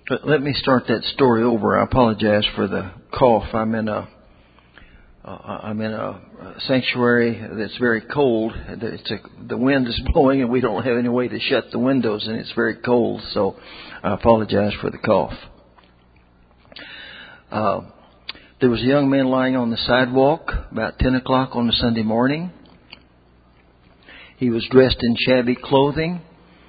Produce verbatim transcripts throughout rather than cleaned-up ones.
Let let me start that story over. I apologize for the cough. I'm in a uh, I'm in a sanctuary that's very cold. It's a, the wind is blowing, and we don't have any way to shut the windows, and it's very cold. So I apologize for the cough. Uh, there was a young man lying on the sidewalk about ten o'clock on a Sunday morning. He was dressed in shabby clothing.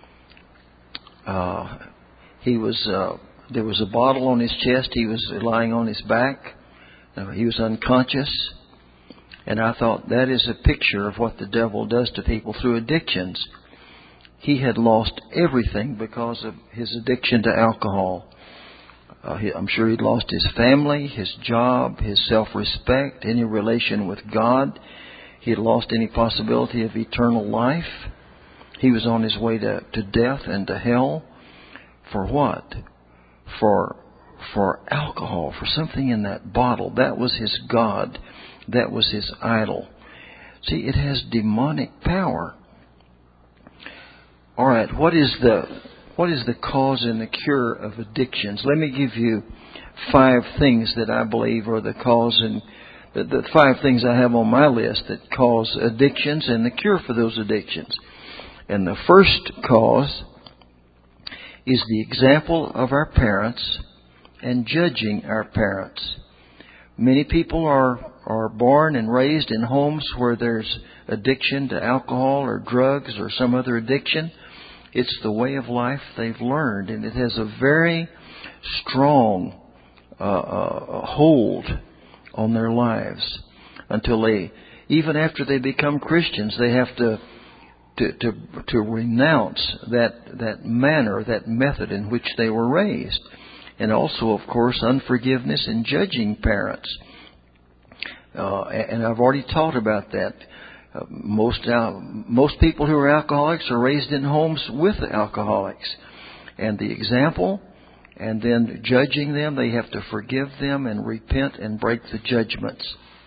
Uh, he was. Uh, There was a bottle on his chest. He was lying on his back. He was unconscious. And I thought, that is a picture of what the devil does to people through addictions. He had lost everything because of his addiction to alcohol. Uh, he, I'm sure he'd lost his family, his job, his self-respect, any relation with God. He had lost any possibility of eternal life. He was on his way to, to death and to hell. For what? For for alcohol, for something in that bottle. That was his God. That was his idol. See, it has demonic power. All right, what is the what is the cause and the cure of addictions? Let me give you five things that I believe are the cause, and the, the five things I have on my list that cause addictions and the cure for those addictions. And the first cause is the example of our parents and judging our parents. Many people are, are born and raised in homes where there's addiction to alcohol or drugs or some other addiction. It's the way of life they've learned, and it has a very strong uh, uh, hold on their lives until they, even after they become Christians, they have to To, to to renounce that that manner, that method in which they were raised. And also, of course, unforgiveness and judging parents. Uh, and I've already taught about that. Uh, most uh, most people who are alcoholics are raised in homes with alcoholics. And the example, and then judging them, they have to forgive them and repent and break the judgments.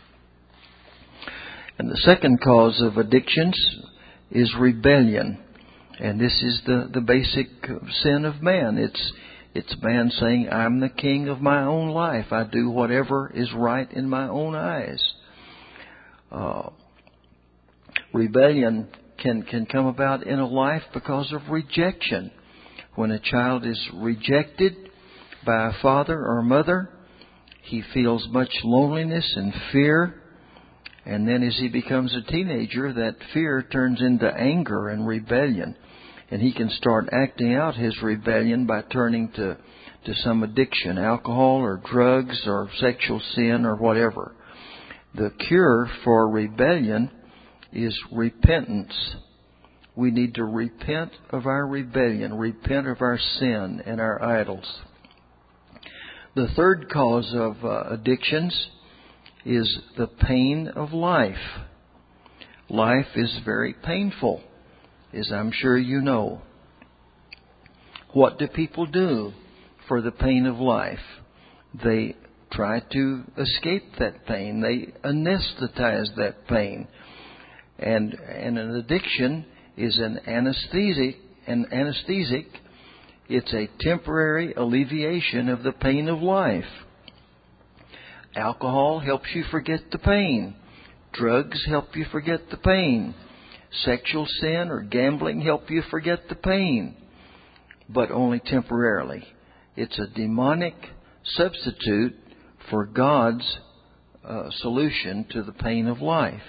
And the second cause of addictions is rebellion. And this is the, the basic sin of man. It's it's man saying, I'm the king of my own life. I do whatever is right in my own eyes. Uh, rebellion can, can come about in a life because of rejection. When a child is rejected by a father or mother, he feels much loneliness and fear. And then as he becomes a teenager, that fear turns into anger and rebellion. And he can start acting out his rebellion by turning to, to some addiction, alcohol or drugs or sexual sin or whatever. The cure for rebellion is repentance. We need to repent of our rebellion, repent of our sin and our idols. The third cause of uh, addictions is the pain of life. Life is very painful, as I'm sure you know. What do people do for the pain of life? They try to escape that pain. They anesthetize that pain. And, and an addiction is an anesthetic, an anesthetic. It's a temporary alleviation of the pain of life. Alcohol helps you forget the pain. Drugs help you forget the pain. Sexual sin or gambling help you forget the pain, but only temporarily. It's a demonic substitute for God's uh, solution to the pain of life.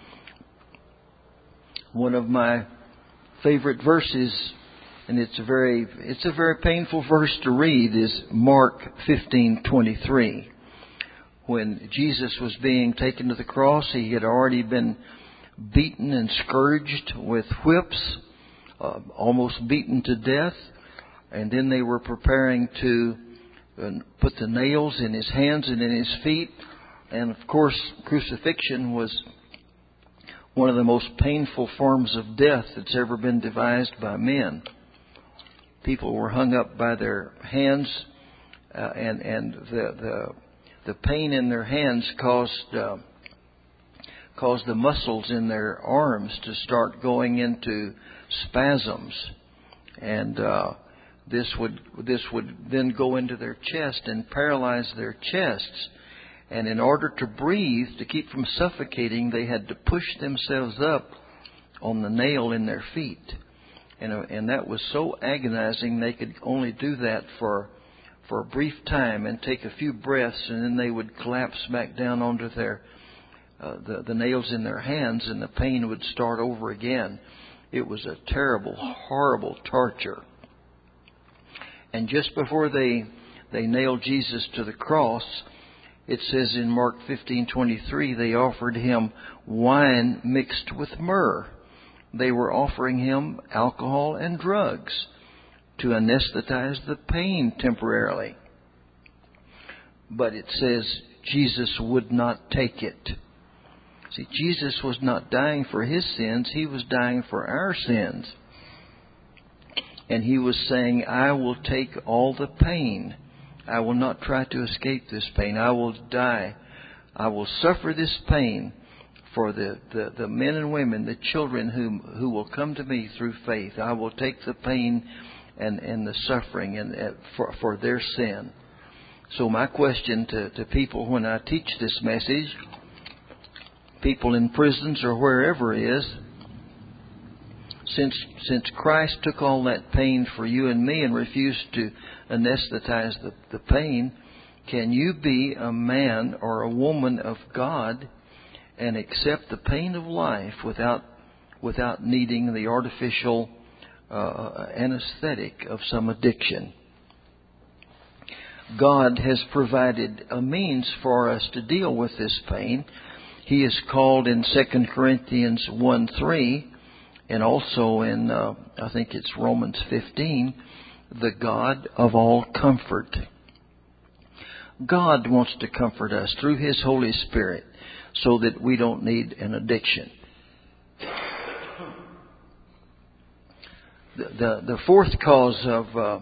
One of my favorite verses, and it's a very it's a very painful verse to read, is Mark fifteen twenty-three. When Jesus was being taken to the cross, he had already been beaten and scourged with whips, uh, almost beaten to death. And then they were preparing to uh, put the nails in his hands and in his feet. And of course, crucifixion was one of the most painful forms of death that's ever been devised by men. People were hung up by their hands, uh, and, and the... the The pain in their hands caused uh, caused the muscles in their arms to start going into spasms, and uh, this would this would then go into their chest and paralyze their chests. And in order to breathe, to keep from suffocating, they had to push themselves up on the nail in their feet. And, and that was so agonizing, they could only do that for for a brief time and take a few breaths, and then they would collapse back down onto their uh, the, the nails in their hands, and the pain would start over again. It was a terrible, horrible torture. And just before they they nailed Jesus to the cross, it says in Mark fifteen twenty-three, they offered him wine mixed with myrrh. They were offering him alcohol and drugs to anesthetize the pain temporarily. But it says Jesus would not take it. See, Jesus was not dying for his sins. He was dying for our sins. And he was saying, I will take all the pain. I will not try to escape this pain. I will die. I will suffer this pain for the, the, the men and women, the children who, who will come to me through faith. I will take the pain and, and the suffering and, uh, for, for their sin. So my question to, to people when I teach this message, people in prisons or wherever it is, Since since Christ took all that pain for you and me and refused to anesthetize the, the pain, can you be a man or a woman of God and accept the pain of life without without needing the artificial uh, anesthetic of some addiction? God has provided a means for us to deal with this pain. He is called in Second Corinthians one three, and also in, uh, I think it's Romans fifteen, the God of all comfort. God wants to comfort us through His Holy Spirit so that we don't need an addiction. The, the, the fourth cause of uh,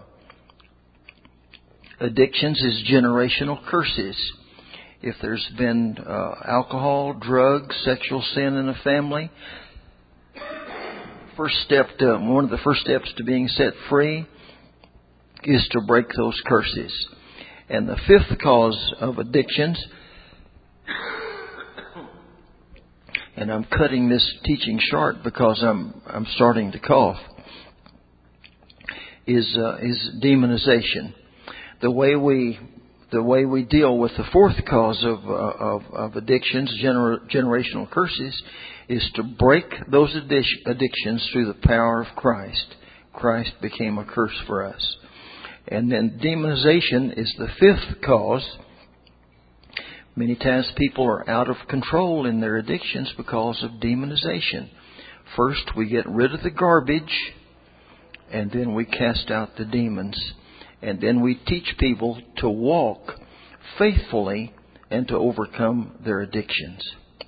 addictions is generational curses. If there's been uh, alcohol, drugs, sexual sin in a family, first step to, one of the first steps to being set free is to break those curses. And the fifth cause of addictions, and I'm cutting this teaching short because I'm I'm starting to cough, is uh, is demonization. The way we the way we deal with the fourth cause of uh, of, of addictions, gener- generational curses, is to break those addic- addictions through the power of Christ. Christ became a curse for us. And then demonization is the fifth cause. Many times people are out of control in their addictions because of demonization. First, we get rid of the garbage, and then we cast out the demons. And then we teach people to walk faithfully and to overcome their addictions.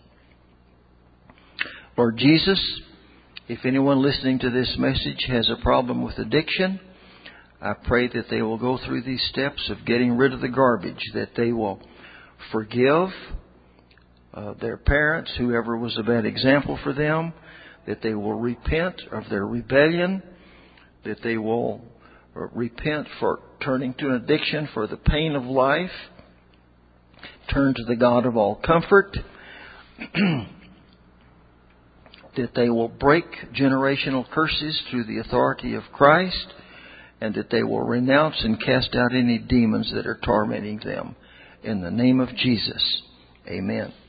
Lord Jesus, if anyone listening to this message has a problem with addiction, I pray that they will go through these steps of getting rid of the garbage, that they will forgive uh, their parents, whoever was a bad example for them, that they will repent of their rebellion, that they will repent for turning to an addiction for the pain of life, turn to the God of all comfort, that they will break generational curses through the authority of Christ, and that they will renounce and cast out any demons that are tormenting them. In the name of Jesus, amen.